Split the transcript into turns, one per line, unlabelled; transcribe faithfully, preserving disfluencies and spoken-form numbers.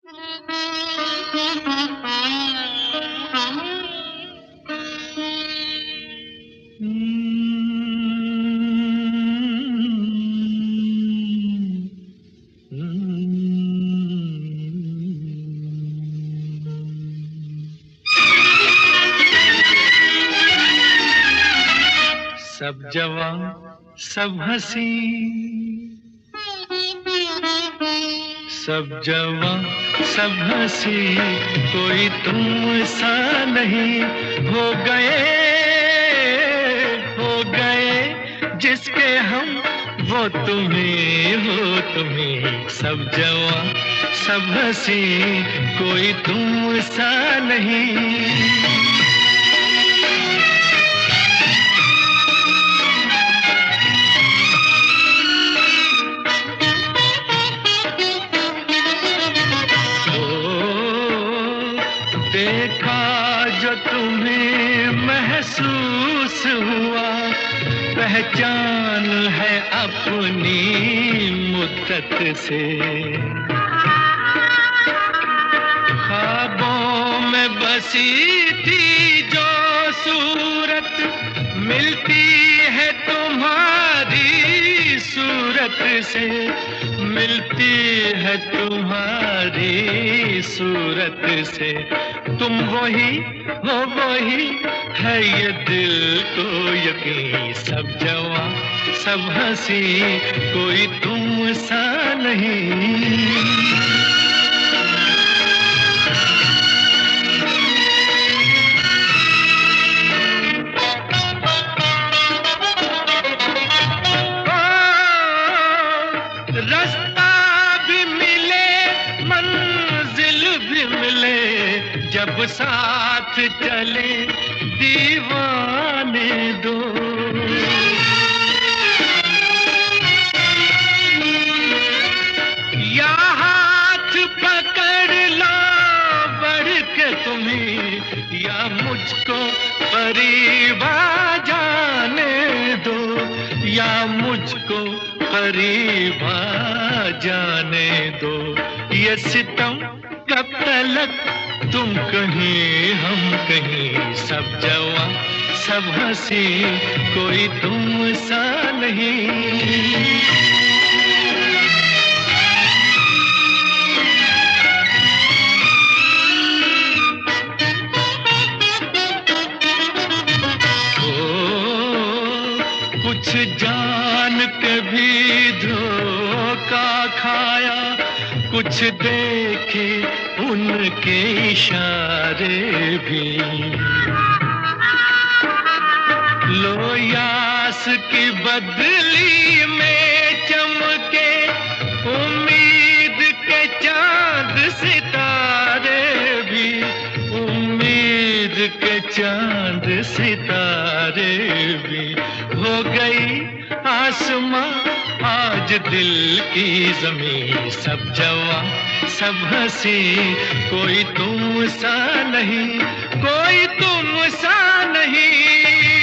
सब जवां सब हंसी, सब जवां सब हंसी, कोई तुम सा नहीं। हो गए हो गए जिसके हम, वो तुम्हें हो तुम्हें। सब जवां सब हंसी, कोई तुम सा नहीं। देखा जो तुम्हें महसूस हुआ, पहचान है अपनी मुद्दत से। ख्वाबों में बसी थी जो सूरत, मिलती है तुम्हारी सूरत से। मिलती है तुम्हारी सूरत से। तुम वही हो वही है ये दिल को यकीन। सब जवां सब हंसी, कोई तुम सा नहीं। रास्ता भी मिले मंजिल भी मिले, जब साथ चले दीवाने दो। या हाथ पकड़ लो बढ़ के तुम्हें, या मुझको करीब आ जाने दो। या मुझको करीब आ जाने दो। ये सितम कब तलक, तुम कहीं हम कहीं। सब जवां सब हंसी, कोई तुम सा नहीं। कुछ जान के भी धोखा खाया, कुछ देखे उनके इशारे भी। लो यास की बदली में चमके उम्मीद के चांद सितारे भी। उम्मीद के चांद सितारे भी। हो गई आसमां आज दिल की ज़मीं। सब जवां सब हंसी, कोई तुम सा नहीं। कोई तुम सा नहीं।